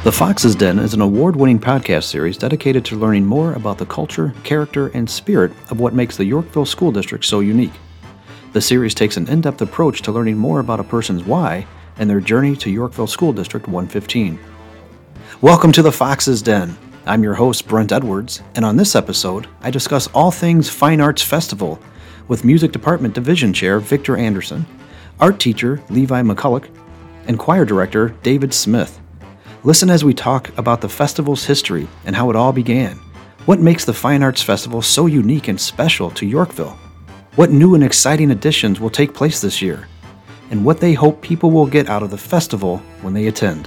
The Fox's Den is an award-winning podcast series dedicated to learning more about the culture, character, and spirit of what makes the Yorkville School District so unique. The series takes an in-depth approach to learning more about a person's why and their journey to Yorkville School District 115. Welcome to The Fox's Den. I'm your host, Brent Edwards, and on this episode, I discuss all things Fine Arts Festival with Music Department Division Chair Victor Anderson, Art Teacher Levi McCulloch, and Choir Director David Smith. Listen as we talk about the festival's history and how it all began. What makes the Fine Arts Festival so unique and special to Yorkville? What new and exciting additions will take place this year? And what they hope people will get out of the festival when they attend.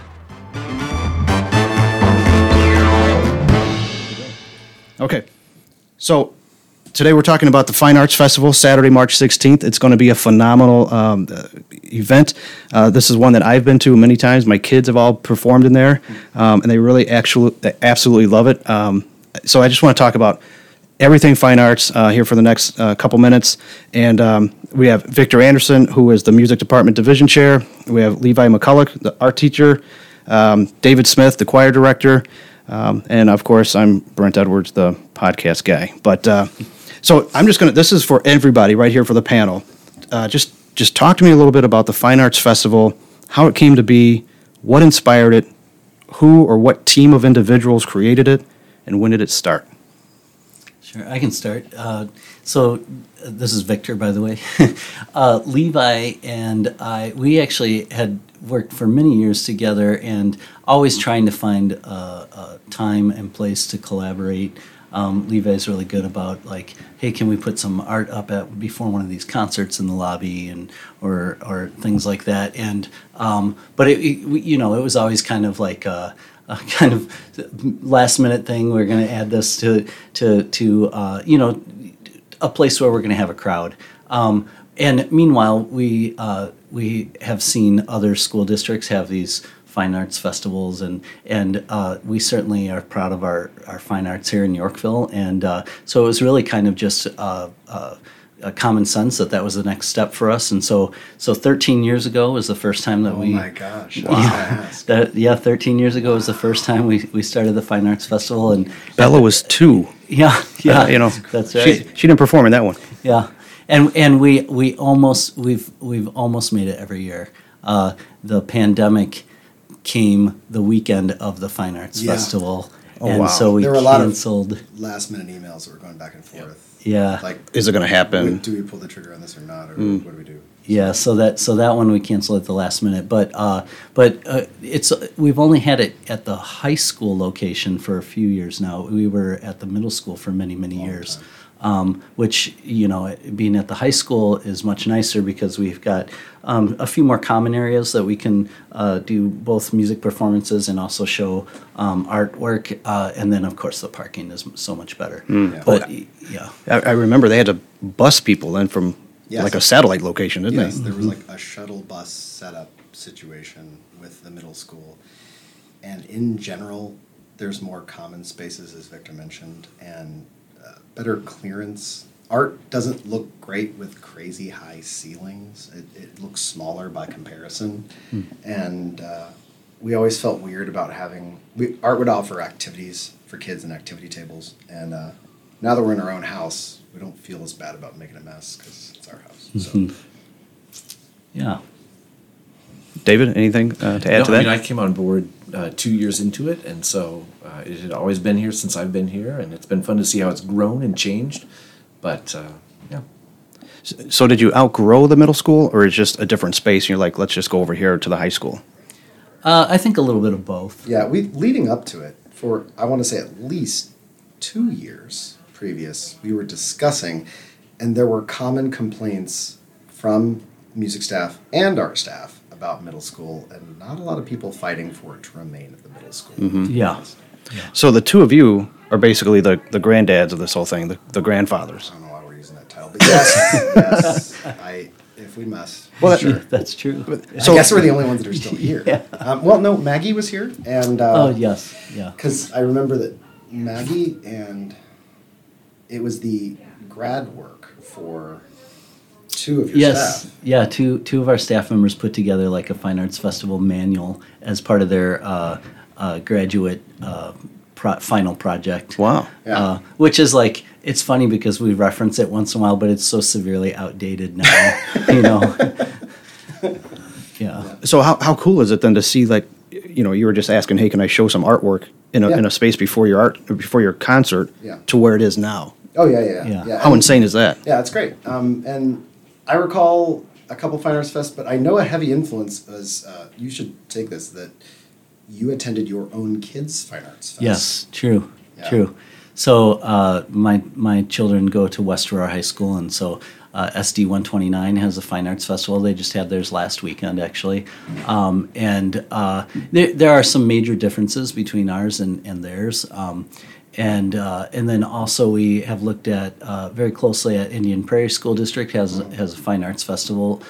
Okay, so today we're talking about the Fine Arts Festival, Saturday, March 16th. It's going to be a phenomenal event. This is one that I've been to many times. My kids have all performed in there, and they really absolutely love it. So I just want to talk about everything fine arts here for the next couple minutes. And we have Victor Anderson, who is the Music Department Division Chair. We have Levi McCulloch, the Art Teacher. David Smith, the Choir Director. And, of course, I'm Brent Edwards, the podcast guy. But so I'm just going to, this is for everybody right here for the panel. Just talk to me a little bit about the Fine Arts Festival, how it came to be, what inspired it, who or what team of individuals created it, and when did it start? Sure, I can start. So this is Victor, by the way. Levi and we actually had worked for many years together and always trying to find a time and place to collaborate. Levi's really good about like, hey, can we put some art up before one of these concerts in the lobby and or things like that. And but it was always kind of like a kind of last minute thing. We're going to add this to a place where we're going to have a crowd. And meanwhile, we have seen other school districts have these fine arts festivals, and we certainly are proud of our fine arts here in Yorkville. And so it was really kind of just a common sense that was the next step for us. And so 13 years ago was the first time that we... Oh my gosh. Wow. 13 years ago was the first time we started the Fine Arts Festival. And Bella was 2. Yeah. That's right. She didn't perform in that one. Yeah. And we've almost made it every year. The pandemic came the weekend of the Fine Arts Festival. Oh, and wow. so we there were a canceled. lot of last minute emails that were going back and forth. Yeah. Like, Is it going to happen? do we pull the trigger on this or not, or what do we do? Yeah, so that one we canceled at the last minute, but it's we've only had it at the high school location for a few years now. We were at the middle school for many years, which being at the high school is much nicer because we've got a few more common areas that we can do both music performances and also show artwork, and then of course the parking is so much better. But I remember they had to bus people in from like a satellite location, didn't Yes, they? there was like a shuttle bus setup situation with the middle school. And in general, there's more common spaces, as Victor mentioned, and better clearance. Art doesn't look great with crazy high ceilings. It looks smaller by comparison. And we always felt weird about having... Art would offer activities for kids and activity tables. And now that we're in our own house, we don't feel as bad about making a mess because it's our house. So. Yeah. David, anything to add to that? I mean, I came on board 2 years into it, and so it had always been here since I've been here, and it's been fun to see how it's grown and changed. But, yeah. So did you outgrow the middle school, or is it just a different space, and you're like, let's just go over here to the high school? I think a little bit of both. Yeah, leading up to it, for I want to say at least 2 years previous, we were discussing, and there were common complaints from music staff and art staff about middle school, and not a lot of people fighting for it to remain at the middle school. Yeah. So the two of you are basically the granddads of this whole thing, the grandfathers. I don't know why we're using that title, but yes, if we must. Well, sure. That's true. So I guess we're the only ones that are still here. Yeah. Well, no, Maggie was here, and Oh, yes. Yeah. because I remember that Maggie and it was the grad work for two of your Yes, staff. yeah. Two of our staff members put together like a Fine Arts Festival manual as part of their graduate final project. Wow. Yeah. Which is like, it's funny because we reference it once in a while, but it's so severely outdated now. you know. Yeah. So how cool is it then to see, like, you know, you were just asking, hey, can I show some artwork in a Yeah. space before your concert Yeah. to where it is now? Oh yeah. Yeah. How insane is that? Yeah, it's great. And I recall a couple Fine Arts Fest, but I know a heavy influence was, you should take this, that you attended your own kids' Fine Arts Fest. Yes, true, Yeah. true. So my children go to West Aurora High School, and so SD 129 has a Fine Arts Festival. They just had theirs last weekend, actually. There are some major differences between ours and theirs. And then also we have looked at very closely at Indian Prairie School District has a Fine Arts Festival.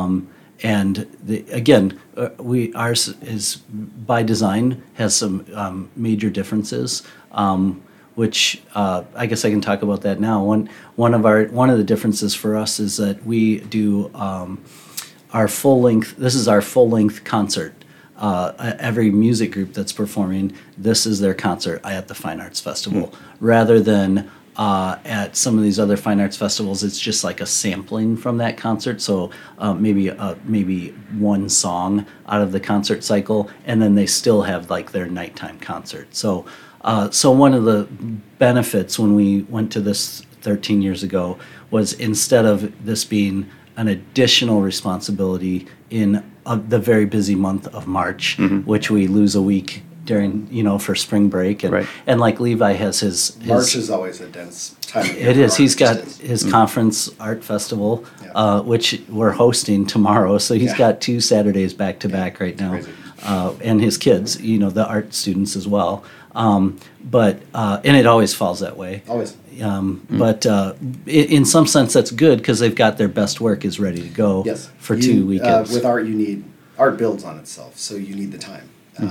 Ours is by design has some major differences, which I guess I can talk about that now. One of the differences for us is that we do our full length. This is our full length concert. Every music group that's performing, this is their concert at the Fine Arts Festival, rather than at some of these other Fine Arts Festivals, it's just like a sampling from that concert. So maybe one song out of the concert cycle, and then they still have like their nighttime concert. So one of the benefits when we went to this 13 years ago was, instead of this being an additional responsibility in the very busy month of March, which we lose a week during, for spring break, and Right. and like Levi has his March is always a dense time of year. it for is. He's got artists. his conference art festival, Yeah. Which we're hosting tomorrow. So he's Yeah. got 2 Saturdays back to back right now, crazy. and his kids, the art students as well. But it always falls that way. Always. But in some sense, that's good because they've got their best work is ready to go Yes. for 2 weekends. With art, art builds on itself, so you need the time.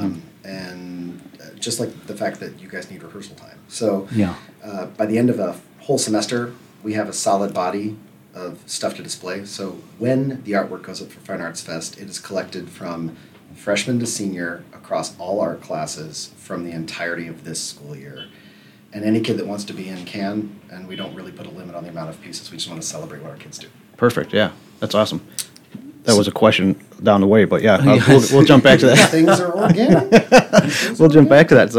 And just like the fact that you guys need rehearsal time. So Yeah. by the end of a whole semester, we have a solid body of stuff to display. So when the artwork goes up for Fine Arts Fest, it is collected from freshman to senior across all art classes from the entirety of this school year. And any kid that wants to be in can, and we don't really put a limit on the amount of pieces. We just want to celebrate what our kids do. Perfect. Yeah, that's awesome. That was a question down the way, but yeah, we'll jump back to that. Things are organic. We'll jump back to that.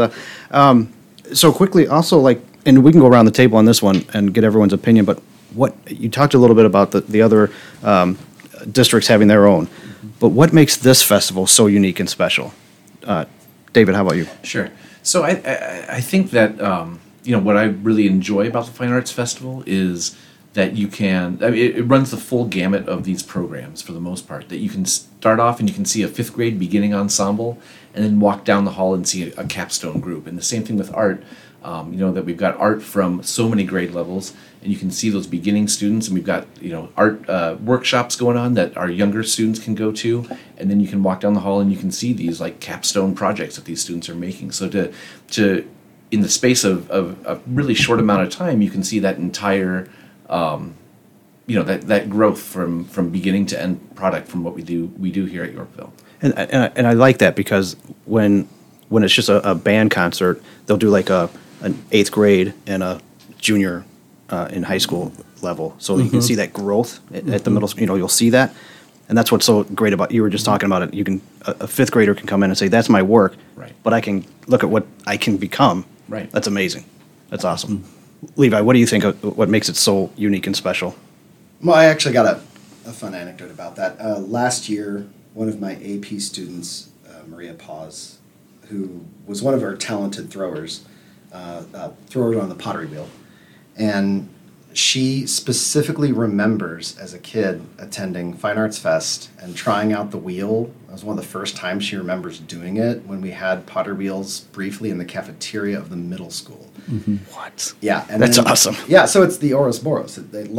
So quickly, also, like, and we can go around the table on this one and get everyone's opinion. But what you talked a little bit about the other districts having their own, but what makes this festival so unique and special? David, how about you? Sure. So I think that what I really enjoy about the Fine Arts Festival is that you can, it runs the full gamut of these programs for the most part. That you can start off and you can see a 5th grade beginning ensemble, and then walk down the hall and see a capstone group. And the same thing with art. That we've got art from so many grade levels, and you can see those beginning students, and we've got art workshops going on that our younger students can go to, and then you can walk down the hall and you can see these like capstone projects that these students are making. So to in the space of a really short amount of time, you can see that entire that growth from beginning to end product from what we do here at Yorkville. And I like that because when it's just a band concert, they'll do like an 8th grade and a junior in high school level, so you can see that growth at the middle school. You'll see that, and that's what's so great about. You were just talking about it. You can a 5th grader can come in and say, "That's my work," Right. But I can look at what I can become. Right. That's amazing. That's awesome. Levi, what do you think of what makes it so unique and special? Well, I actually got a fun anecdote about that. Last year, one of my AP students, Maria Paz, who was one of our talented throwers on the pottery wheel, and she specifically remembers as a kid attending Fine Arts Fest and trying out the wheel. It was one of the first times she remembers doing it when we had pottery wheels briefly in the cafeteria of the middle school. What? Yeah, and That's then- awesome. Yeah, so it's the Ouroboros.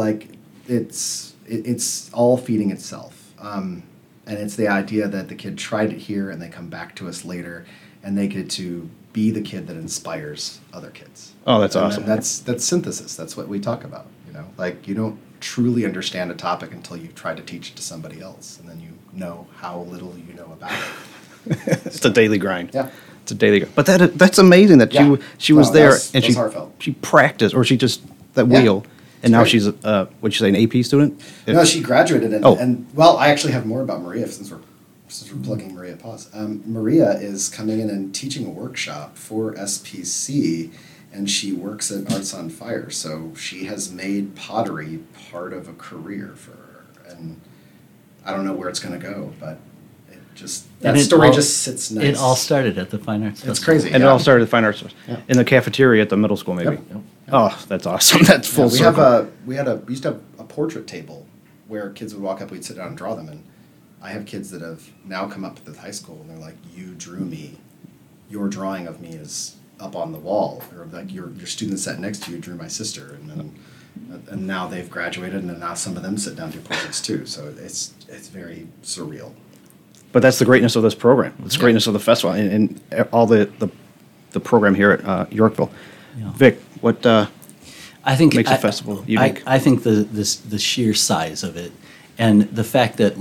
It's all feeding itself, and it's the idea that the kid tried it here and they come back to us later, and they get to be the kid that inspires other kids. Oh, that's And awesome. that's synthesis. That's what we talk about. Like, you don't truly understand a topic until you try to teach it to somebody else, and then you know how little you know about it. It's a daily grind. Yeah. It's a daily grind. But that's amazing that Yeah. she was No, there that's- and that's heartfelt. she practiced, or she just that Yeah. wheel, It's and now great. she's what'd you say, an AP student? No, she graduated, and, Oh. and well, I actually have more about Maria since we're plugging Maria Paz. Maria is coming in and teaching a workshop for SPC, and she works at Arts on Fire. So she has made pottery part of a career for her, and I don't know where it's going to go, but it just that And it story all- just sits nice. It all started at the Fine Arts Festival. It's crazy. And it yeah. all started at Fine Arts Yeah. in the cafeteria at the middle school, maybe. Yep. Oh, that's awesome. That's full Yeah, we circle. we used to have a portrait table where kids would walk up, we'd sit down and draw them, and I have kids that have now come up to the high school and they're like, "You drew me. Your drawing of me is up on the wall," or like your student sat next to you drew my sister, and now they've graduated, and then now some of them sit down and do portraits too. So it's very surreal. But that's the greatness of this program. It's the greatness of the festival and all the program here at Yorkville. Yeah. Vic, what I think makes a festival unique? I think the sheer size of it, and the fact that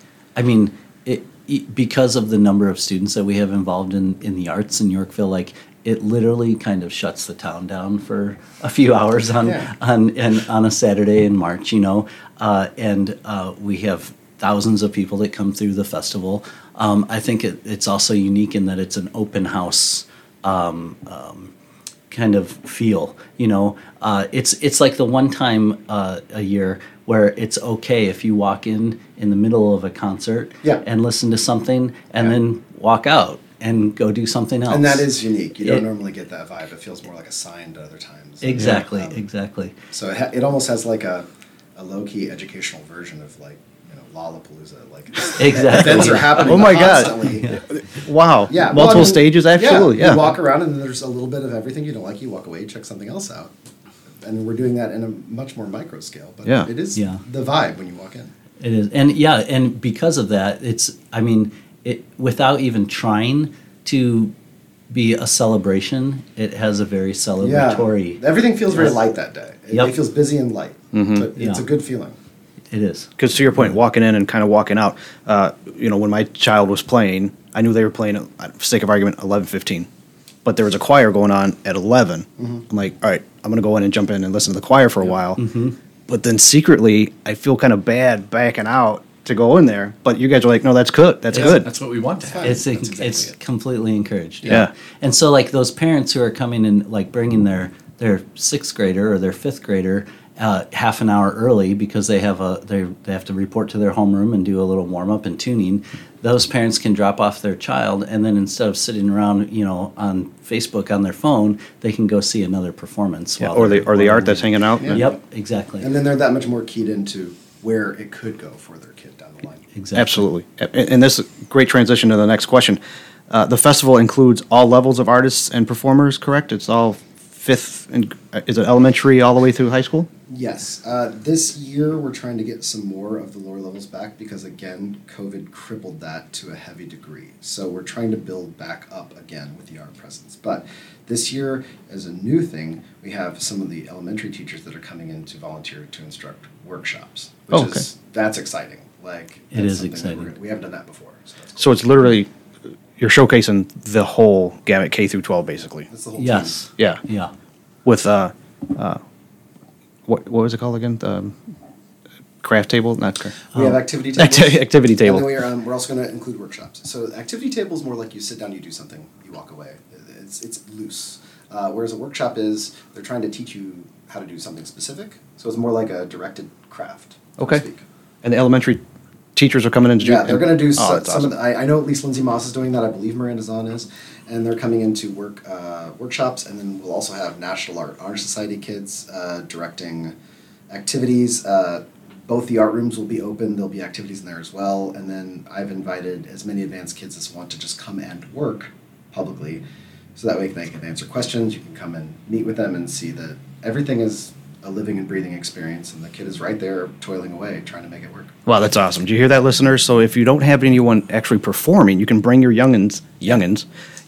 because of the number of students that we have involved in the arts in Yorkville, it literally kind of shuts the town down for a few hours on a Saturday in March, and we have thousands of people that come through the festival. I think it's also unique in that it's an open house kind of feel. It's like the one time a year where it's okay if you walk in the middle of a concert and listen to something and then walk out and go do something else. And that is unique. You don't normally get that vibe. It feels more like a sign to other times. Exactly, Um, exactly. So it almost has like a low-key educational version of Lollapalooza. Like Exactly. events are happening Oh my God. constantly. wow. Yeah, well, Multiple I mean, stages, absolutely. Yeah. You walk around and there's a little bit of everything you don't like. You walk away, check something else out. And we're doing that in a much more micro scale. But Yeah. it is Yeah. the vibe when you walk in. It is, and because of that, without even trying to be a celebration, it has a very celebratory. Yeah. Everything feels very light that day. Yep. It feels busy and light. But it's Yeah. a good feeling. It is. Because to your point, walking in and kind of walking out, when my child was playing, I knew they were playing, for sake of argument, 11:15. But there was a choir going on at 11. I'm like, all right, I'm going to go in and jump in and listen to the choir for a while. But then secretly, I feel kind of bad backing out to go in there. But you guys are like, no, that's good. That's good. That's what we want to have. It's That's exactly it's it. completely encouraged. Yeah. And so those parents who are coming and bringing their sixth grader or their fifth grader half an hour early because they have to report to their homeroom and do a little warm up and tuning. Those parents can drop off their child, and then instead of sitting around on Facebook on their phone, they can go see another performance. Yeah, while or they're- the while art they're that's hanging out. Yeah. Yep, exactly. And then they're that much more keyed into where it could go for their kid down the line. Exactly. Absolutely. And this is a great transition to the next question. The festival includes all levels of artists and performers, correct? It's all fifth, is it elementary all the way through high school? Yes. This year, we're trying to get some more of the lower levels back because, again, COVID crippled that to a heavy degree. So we're trying to build back up again with the art presence. But this year, as a new thing, we have some of the elementary teachers that are coming in to volunteer to instruct workshops, which Oh, okay. that's exciting. It That's is something that exciting. we haven't done that before. So that's cool. So it's literally, you're showcasing the whole gamut K through 12, basically. That's the whole Yes. Yeah. Yeah. With, what was it called again? Craft table? Not craft. team. We have activity tables. Activity table. And then we're also going to include workshops. So the activity table is more like you sit down, you do something, you walk away. It's loose. Whereas a workshop is, they're trying to teach you how to do something specific. So it's more like a directed craft. so to Okay. speak. And the elementary teachers are coming in to do Yeah, they're going to do that's some awesome. of the, I know at least Lindsay Moss is doing that. I believe Miranda Zahn is. And they're coming into workshops, and then we'll also have National Art Honor Society kids directing activities. Both the art rooms will be open. There'll be activities in there as well. And then I've invited as many advanced kids as want to just come and work publicly. So that way they can answer questions. You can come and meet with them and see that everything is a living and breathing experience. And the kid is right there toiling away, trying to make it work. Wow, that's awesome. Do you hear that, listeners? So if you don't have anyone actually performing, you can bring your youngins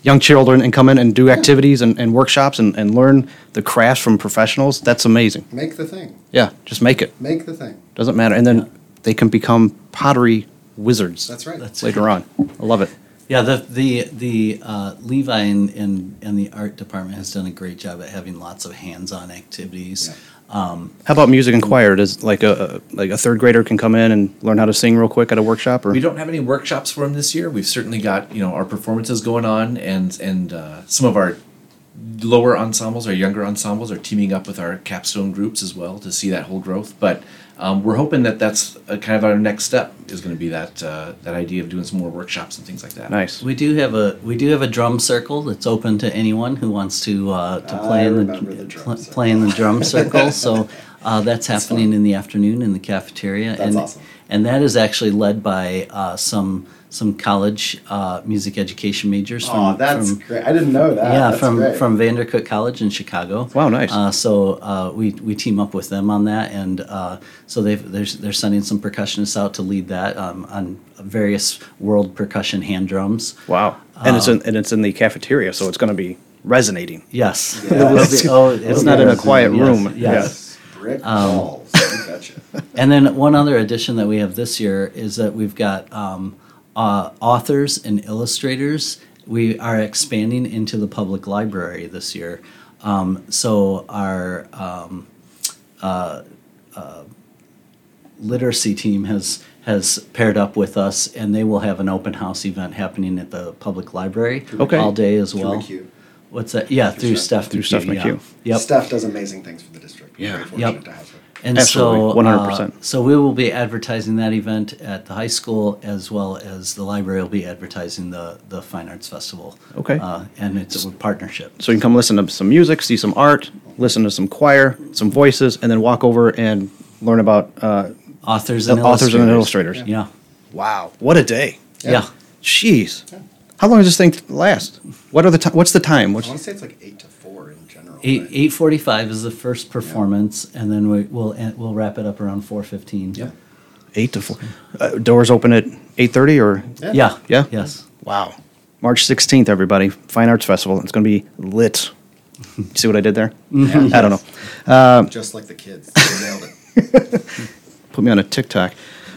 young children and come in and do activities and workshops and learn the crafts from professionals, that's amazing. Make the thing. Yeah, just make it. Make the thing. Doesn't matter. And then they can become pottery wizards That's right. That's later on. I love it. Yeah, the Levi and the art department has done a great job at having lots of hands-on activities. Yeah. How about music and choir? Does like a third grader can come in and learn how to sing real quick at a workshop? Or We don't have any workshops for them this year. We've certainly got our performances going on, and some of our lower ensembles, our younger ensembles, are teaming up with our capstone groups as well to see that whole growth. But we're hoping that that's kind of our next step is going to be that idea of doing some more workshops and things like that. nice. We do have a drum circle that's open to anyone who wants to play remember the drum circle. play in the drum circle. So that's happening fun. in the afternoon in the cafeteria. That's awesome. And that is actually led by some college music education majors. Oh, that's great. I didn't know that. Yeah, That's from great. Vandercook College in Chicago. Wow, nice. So we team up with them on that, and so they're sending some percussionists out to lead that on various world percussion hand drums. Wow. And it's in the cafeteria, so it's going to be resonating. Yes. Yes. It will be- oh, It's not in a quiet yes, room. Yes. Yes. Brick walls. You betcha. And then one other addition that we have this year is that we've got authors and illustrators. We are expanding into the public library this year. So our literacy team has paired up with us, and they will have an open house event happening at the public library Okay. all day as Through well. McHugh. What's that? Yeah, through Steph Through Steph yeah. McHugh. Yep. Steph does amazing things for the district. Yeah. Very fortunate Yep. to have her. And Absolutely, so, 100%. So we will be advertising that event at the high school, as well as the library will be advertising the Fine Arts Festival. Okay. And it's a partnership. So you can come listen to some music, see some art, listen to some choir, some voices, and then walk over and learn about Authors and authors and illustrators. illustrators. Yeah. Wow, what a day! Yeah. Jeez, how long does this thing last? What's the time? I What's want to say it's like 8 to 4 in general. 8:45 is the first performance, and then we'll wrap it up around 4:15. Yeah. 8 to 4? Doors open at 8:30 or? Yeah. Yeah? Yes. Wow. March 16th, everybody. Fine Arts Festival. It's going to be lit. You see what I did there? Mm-hmm. I don't know. Just like the kids. They nailed it. Put me on a TikTok.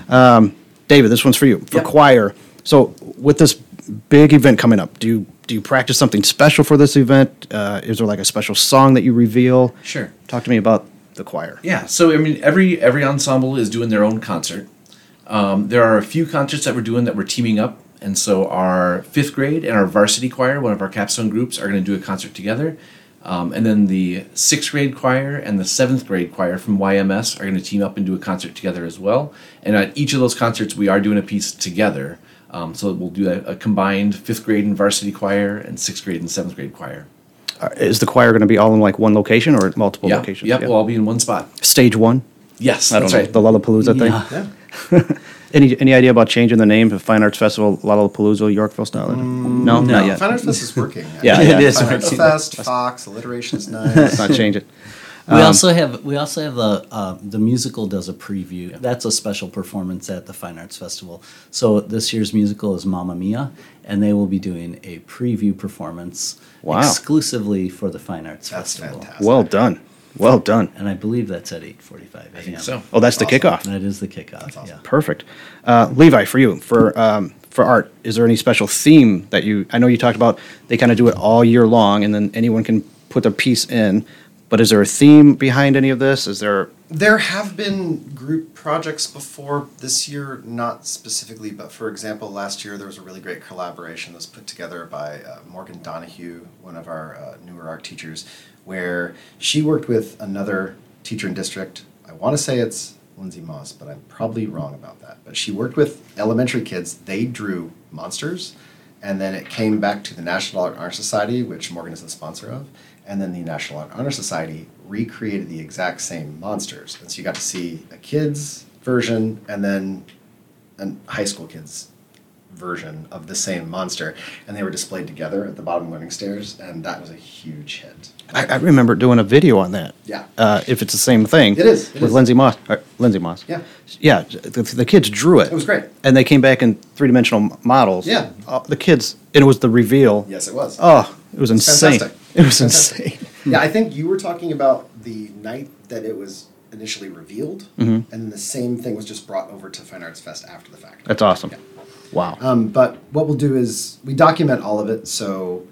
David, this one's for you. For Yep. choir. So with this big event coming up, do you practice something special for this event? Is there like a special song that you reveal? Sure. Talk to me about the choir. Yeah, so I mean, every ensemble is doing their own concert. There are a few concerts that we're doing that we're teaming up, and so our fifth grade and our varsity choir, one of our capstone groups, are going to do a concert together. And then the sixth grade choir and the seventh grade choir from YMS are going to team up and do a concert together as well. And at each of those concerts, we are doing a piece together. So we'll do a combined fifth grade and varsity choir and sixth grade and seventh grade choir. Is the choir going to be all in like one location or multiple Yeah, locations? yep, we'll all be in one spot. Stage one? Yes, I don't that's know. right. The Lollapalooza thing? Yeah. Yeah. Any idea about changing the name to Fine Arts Festival Lollapalooza Yorkville style? No, not yet. Fine Arts Fest is working. Yeah, It yeah. is Fine Arts working. Fest, Fox, alliteration's Let's nice. not change it. We also have the musical does a preview. That's a special performance at the Fine Arts Festival. So this year's musical is Mamma Mia, and they will be doing a preview performance Wow. exclusively for the Fine Arts That's Festival. fantastic. Well done. Well done. And I believe that's at 8:45 a.m. I think so. Oh, that's the Awesome. kickoff. That is the kickoff. awesome. Yeah. Perfect. Levi, for you, for art, is there any special theme that you? I know you talked about they kind of do it all year long, and then anyone can put their piece in. But is there a theme behind any of this? Is there? There have been group projects before this year, not specifically, but for example, last year there was a really great collaboration that was put together by Morgan Donahue, one of our newer art teachers, where she worked with another teacher in district. I want to say it's Lindsay Moss, but I'm probably wrong about that. But she worked with elementary kids. They drew monsters, and then it came back to the National Art Honor Society, which Morgan is the sponsor of. And then the National Art Honor Society recreated the exact same monsters. And so you got to see a kid's version and then a high school kid's version of the same monster, and they were displayed together at the bottom learning stairs, and that was a huge hit. I remember doing a video on that. Yeah. If it's the same thing. It is. With Lindsay Moss. Lindsay Moss. Yeah. Yeah. The kids drew it. It was great. And they came back in three-dimensional models. Yeah. The kids, and it was the reveal. Yes, it was. Oh, it was insane. fantastic. It was Fantastic. insane. Yeah, I think you were talking about the night that it was initially revealed, and then the same thing was just brought over to Fine Arts Fest after the fact. That's awesome. Yeah. Wow. But what we'll do is we document all of it, so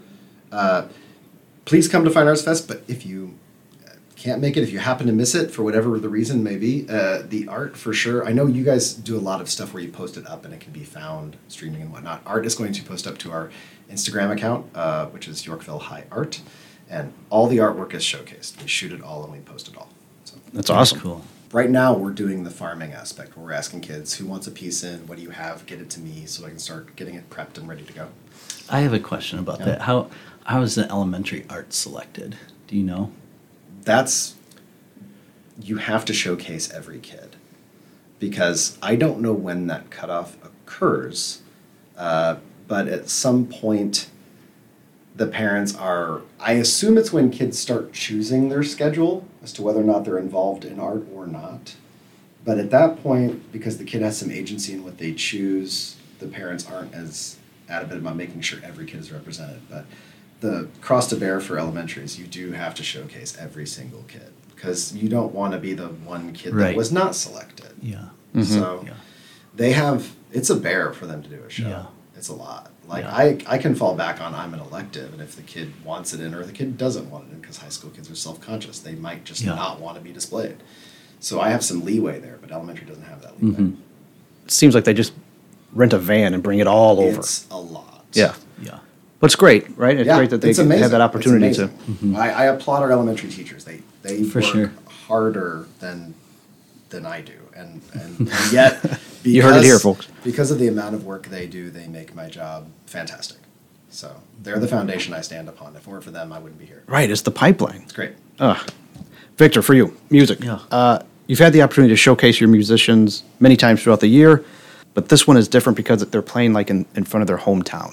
please come to Fine Arts Fest, but if you can't make it, if you happen to miss it for whatever the reason may be, the art for sure. I know you guys do a lot of stuff where you post it up and it can be found streaming and whatnot. Art is going to post up to our Instagram account, which is Yorkville High Art, and all the artwork is showcased. We shoot it all and we post it all. So That's awesome. Cool. right now we're doing the farming aspect where we're asking kids who wants a piece in, what do you have, get it to me so I can start getting it prepped and ready to go. I have a question about Yeah. that. How is the elementary art selected? Do you know? That's, you have to showcase every kid because I don't know when that cutoff occurs, but at some point the parents are, I assume it's when kids start choosing their schedule as to whether or not they're involved in art or not. But at that point, because the kid has some agency in what they choose, the parents aren't as adamant about making sure every kid is represented. But the cross to bear for elementaries, you do have to showcase every single kid because you don't want to be the one kid that Right. was not selected. Yeah. So Yeah. they have, it's a bear for them to do a show. Yeah. It's a lot. Like Yeah. I can fall back on I'm an elective, and if the kid wants it in or the kid doesn't want it in, because high school kids are self-conscious, they might just Yeah. not want to be displayed. So I have some leeway there, but elementary doesn't have that leeway. Mhm. It seems like they just rent a van and bring it all over. It's a lot. Yeah. Yeah. But it's great, right? It's Yeah, great that they it's amazing. have that It's opportunity to. amazing. I applaud our elementary teachers. They For work sure. harder than I do, and yet because, You heard it here, folks. Because of the amount of work they do, they make my job fantastic. So they're the foundation I stand upon. If it weren't for them, I wouldn't be here. Right, it's the pipeline. It's great. Victor, for you, music. Yeah. You've had the opportunity to showcase your musicians many times throughout the year, but this one is different because they're playing like in front of their hometown.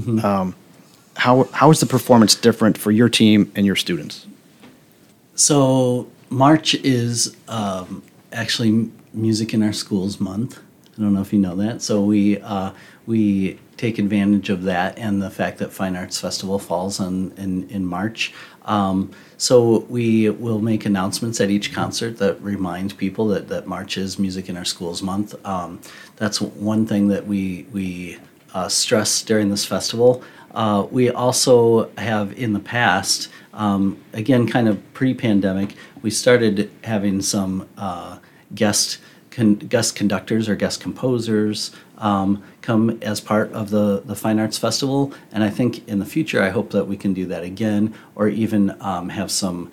How is the performance different for your team and your students? So March is actually Music in Our Schools month. I don't know if you know that. So we take advantage of that and the fact that Fine Arts Festival falls in March. So we will make announcements at each concert that remind people that March is Music in Our Schools month. That's one thing that we stress during this festival. We also have in the past, again, kind of pre-pandemic, we started having some guest conductors or guest composers come as part of the Fine Arts Festival. And I think in the future, I hope that we can do that again, or even have some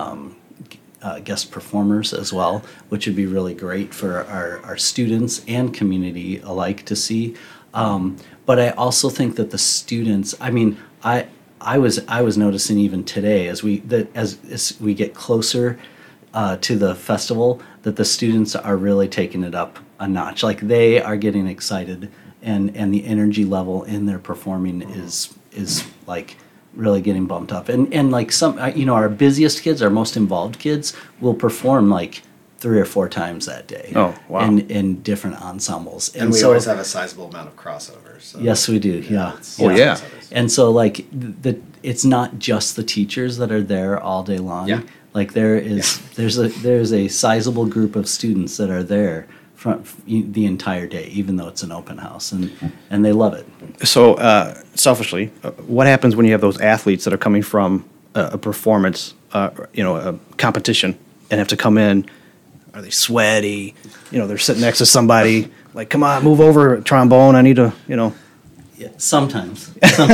guest performers as well, which would be really great for our students and community alike to see. But I also think that the students, I mean, I was noticing even today as we get closer to the festival that the students are really taking it up a notch. Like they are getting excited, and the energy level in their performing is like really getting bumped up. And like some, our busiest kids, our most involved kids, will perform like 3 or 4 times that day. Oh, wow. In different ensembles. And we so, always have a sizable amount of crossovers. So Yes, we do. Yeah. it's- Oh, yeah. And so, like, it's not just the teachers that are there all day long. Yeah. Like, there's a sizable group of students that are there the entire day, even though it's an open house, and they love it. So, selfishly, what happens when you have those athletes that are coming from a performance, a competition, and have to come in? Are they sweaty? They're sitting next to somebody. Like, come on, move over, trombone. I need to, Yeah, sometimes.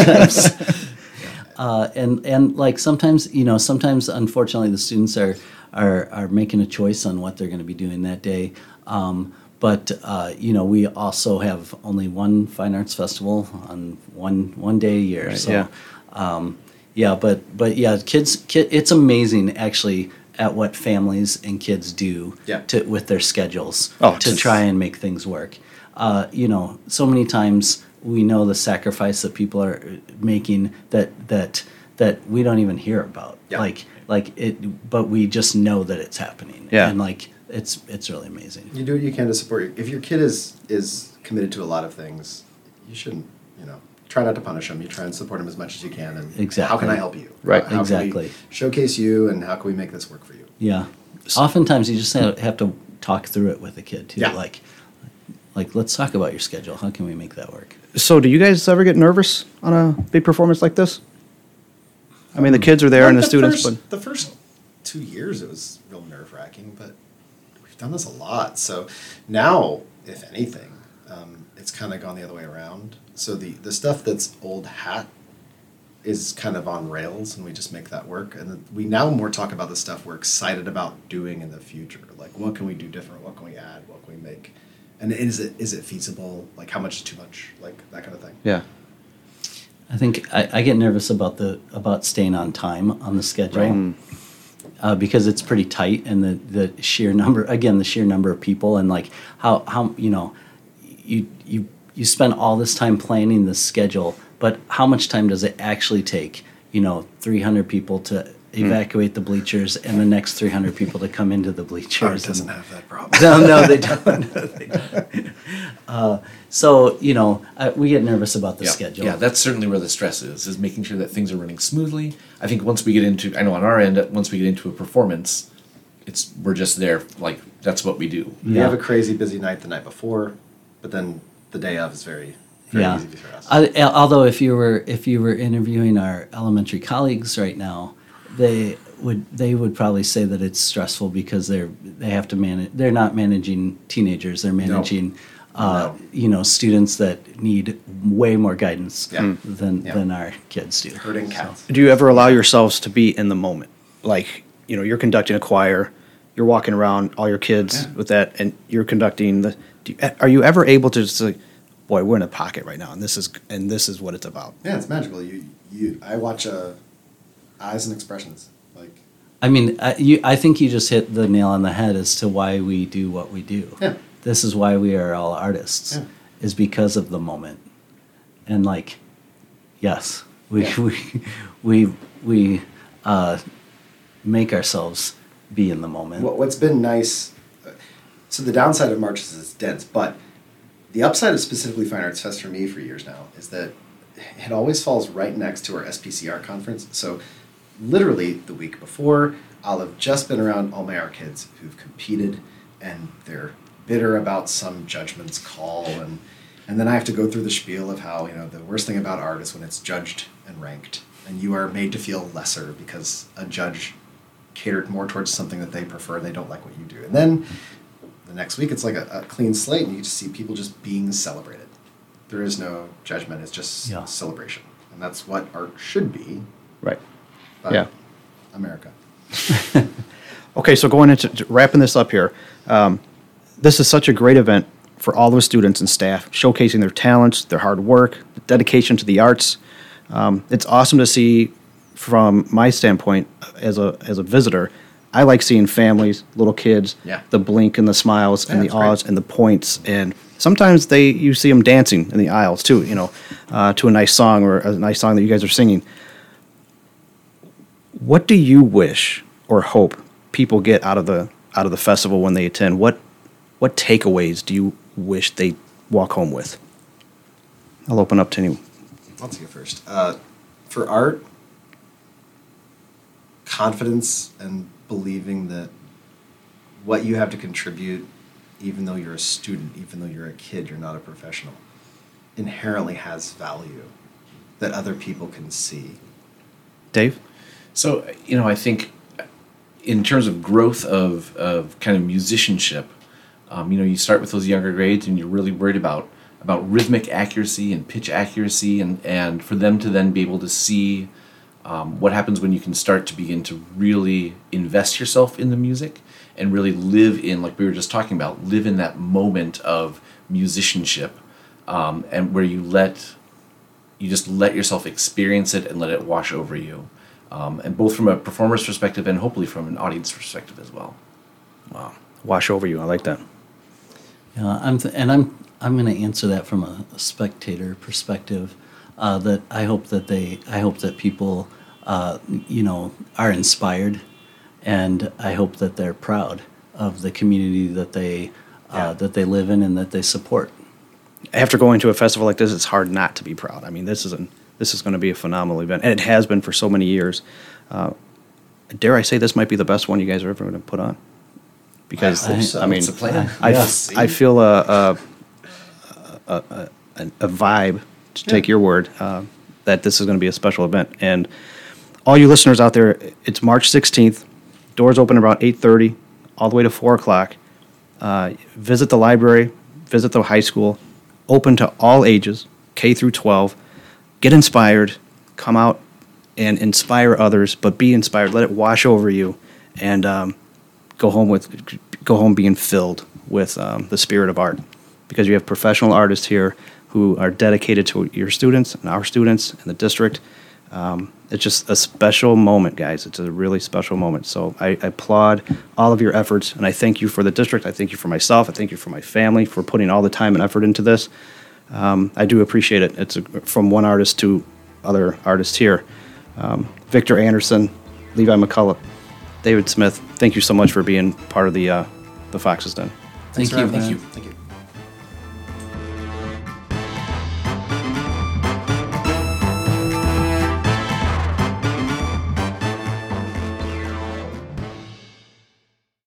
And like sometimes unfortunately the students are making a choice on what they're going to be doing that day. But we also have only one Fine Arts Festival on one day a year. Right, so yeah. but yeah, kids, it's amazing actually at what families and kids do Yeah. with their schedules Oh, to try and make things work. So many times we know the sacrifice that people are making that we don't even hear about. Yeah. Like it, but we just know that it's happening. Yeah. And like it's really amazing. You do what you can to support if your kid is committed to a lot of things, you shouldn't, try not to punish them. You try and support them as much as you can. And Exactly. how can I help you? Right. How can Exactly. we showcase you, and how can we make this work for you? Yeah. Oftentimes you just have to talk through it with a kid too. Yeah. Like let's talk about your schedule. How can we make that work? So, do you guys ever get nervous on a big performance like this? I mean, the kids are there and the students, but The first 2 years, it was real nerve-wracking, but we've done this a lot. So now, if anything, it's kind of gone the other way around. So the stuff that's old hat is kind of on rails, and we just make that work. And then we now more talk about the stuff we're excited about doing in the future. Like, what can we do different? What can we add? What can we make? And is it feasible? Like, how much is too much? Like, that kind of thing. yeah, I think I get nervous about staying on time on the schedule. Because it's pretty tight, and the sheer number of people, and like how you spend all this time planning this schedule, but how much time does it actually take 300 people to evacuate the bleachers and the next 300 people to come into the bleachers? Art doesn't have that problem. No, they don't. So we get nervous about the schedule. Yeah, that's certainly where the stress is making sure that things are running smoothly. I think once we get into, I know on our end, once we get into a performance, we're just there, like, that's what we do. We Yeah. have a crazy busy night the night before, but then the day of is very, very Yeah. easy for us. Although if you were interviewing our elementary colleagues right now, they would probably say that it's stressful because they have to manage. They're not managing teenagers. They're managing students that need way more guidance Yeah. than our kids do. Herding cats. do you ever allow yourselves to be in the moment? Like, you're conducting a choir, you're walking around all your kids with that, and you're conducting are you ever able to just say, boy, we're in a pocket right now, and this is what it's about? Yeah, it's magical. I watch eyes and expressions. Like, I mean, I think you just hit the nail on the head as to why we do what we do. Yeah. This is why we are all artists, Yeah. is because of the moment. And like, yes, we make ourselves be in the moment. what's been nice, so the downside of March is it's dense, but the upside of specifically Fine Arts Fest for me for years now is that it always falls right next to our SPCR conference. So literally the week before, I'll have just been around all my art kids who've competed, and they're bitter about some judgment's call, and then I have to go through the spiel of how the worst thing about art is when it's judged and ranked, and you are made to feel lesser because a judge catered more towards something that they prefer, and they don't like what you do. And then the next week it's like a clean slate, and you just see people just being celebrated. There is no judgment, it's just celebration, and that's what art should be. Right. But Yeah. America. Okay, so going into wrapping this up here, this is such a great event for all the students and staff, showcasing their talents, their hard work, dedication to the arts. It's awesome to see, from my standpoint as a visitor. I like seeing families, little kids, Yeah. the blink and the smiles and the that's great. awes and the points, and sometimes you see them dancing in the aisles too. To a nice song or a nice song that you guys are singing. What do you wish or hope people get out of the festival when they attend? What takeaways do you wish they walk home with? I'll open up to anyone. I'll take it first. For art, confidence and believing that what you have to contribute, even though you're a student, even though you're a kid, you're not a professional, inherently has value that other people can see. Dave? So, I think in terms of growth of kind of musicianship, you start with those younger grades and you're really worried about rhythmic accuracy and pitch accuracy, and for them to then be able to see what happens when you can start to begin to really invest yourself in the music and really live in, like we were just talking about, live in that moment of musicianship, and where you just let yourself experience it and let it wash over you. And both from a performer's perspective and hopefully from an audience perspective as well. Wow. Wash over you. I like that. Yeah, I'm going to answer that from a spectator perspective. That I hope that people, are inspired, and I hope that they're proud of the community that they live in and that they support. After going to a festival like this, it's hard not to be proud. I mean, this is going to be a phenomenal event, and it has been for so many years. Dare I say this might be the best one you guys are ever going to put on? Because I hope so. I mean, It's a plan. I feel a vibe, to take your word, that this is going to be a special event. And all you listeners out there, it's March 16th. Doors open around 8:30, all the way to 4 o'clock. Visit the library, visit the high school, open to all ages, K through 12. Get inspired, come out and inspire others, but be inspired. Let it wash over you, and go home being filled with the spirit of art, because you have professional artists here who are dedicated to your students and our students and the district. It's just a special moment, guys. It's a really special moment. So I applaud all of your efforts, and I thank you for the district. I thank you for myself. I thank you for my family for putting all the time and effort into this. I do appreciate it. It's from one artist to other artists here. Victor Anderson, Levi McCullough, David Smith, thank you so much for being part of the Fox's Den. Thank for you. having us. Thank you. Thank you.